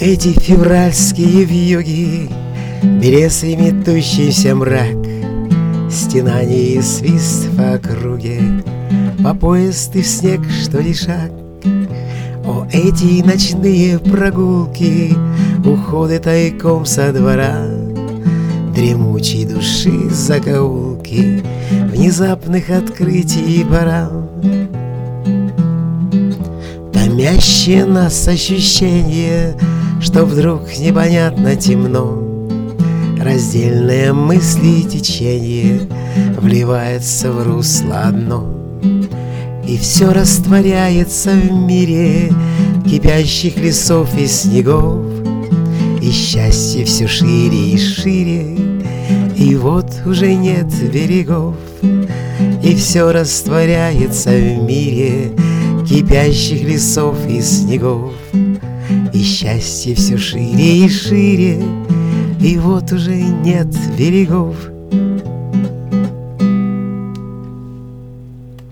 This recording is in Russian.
эти февральские вьюги, белесый метущийся мрак, стенание и свист по округе, по пояс ты в снег, что ли, шаг. О, эти ночные прогулки, уходы тайком со двора, дремучей души закоулки, внезапных открытий пора. Томящее нас ощущение, что вдруг непонятно темно, раздельные мысли и течение вливается в русло одно. И все растворяется в мире кипящих лесов и снегов, и счастье все шире и шире, и вот уже нет берегов. И все растворяется в мире кипящих лесов и снегов, и счастье все шире и шире, и вот уже нет берегов.